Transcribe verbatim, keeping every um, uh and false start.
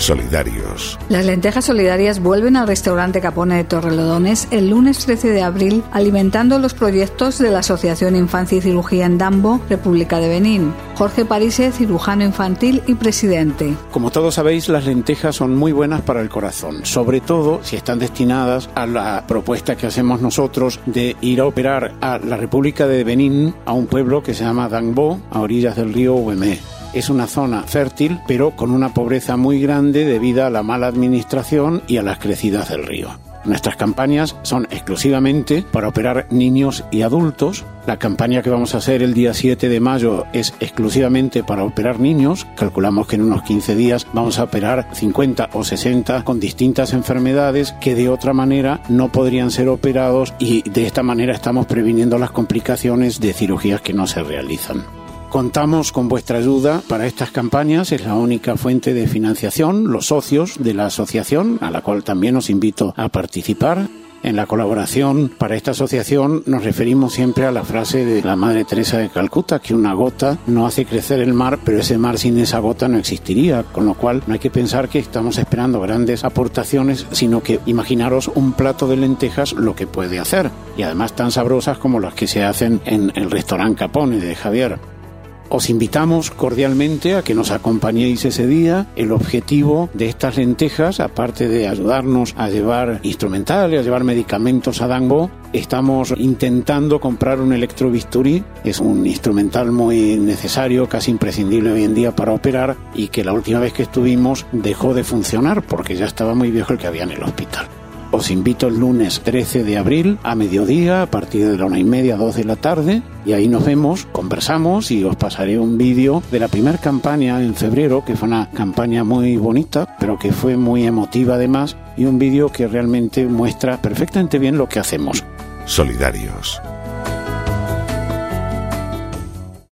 Solidarios. Las lentejas solidarias vuelven al restaurante Capone de Torrelodones el lunes trece de abril, alimentando los proyectos de la Asociación Infancia y Cirugía en Dambo, República de Benín. Jorge Parise, cirujano infantil y presidente. Como todos sabéis, las lentejas son muy buenas para el corazón, sobre todo si están destinadas a la propuesta que hacemos nosotros de ir a operar a la República de Benín, a un pueblo que se llama Dambo, a orillas del río Uemé. Es una zona fértil, pero con una pobreza muy grande debido a la mala administración y a las crecidas del río. Nuestras campañas son exclusivamente para operar niños y adultos. La campaña que vamos a hacer el día siete de mayo es exclusivamente para operar niños. Calculamos que en unos quince días vamos a operar cincuenta o sesenta con distintas enfermedades que de otra manera no podrían ser operados, y de esta manera estamos previniendo las complicaciones de cirugías que no se realizan. Contamos con vuestra ayuda para estas campañas, es la única fuente de financiación, los socios de la asociación, a la cual también os invito a participar. En la colaboración para esta asociación nos referimos siempre a la frase de la Madre Teresa de Calcuta, que una gota no hace crecer el mar, pero ese mar sin esa gota no existiría, con lo cual no hay que pensar que estamos esperando grandes aportaciones, sino que imaginaros un plato de lentejas lo que puede hacer, y además tan sabrosas como las que se hacen en el restaurante Capone de Javier. Os invitamos cordialmente a que nos acompañéis ese día. El objetivo de estas lentejas, aparte de ayudarnos a llevar instrumentales, a llevar medicamentos a Dambo, estamos intentando comprar un electrobisturí. Es un instrumental muy necesario, casi imprescindible hoy en día para operar, y que la última vez que estuvimos dejó de funcionar porque ya estaba muy viejo el que había en el hospital. Os invito el lunes trece de abril a mediodía, a partir de la una y media, dos de la tarde, y ahí nos vemos, conversamos y os pasaré un vídeo de la primera campaña en febrero, que fue una campaña muy bonita, pero que fue muy emotiva además, y un vídeo que realmente muestra perfectamente bien lo que hacemos. Solidarios.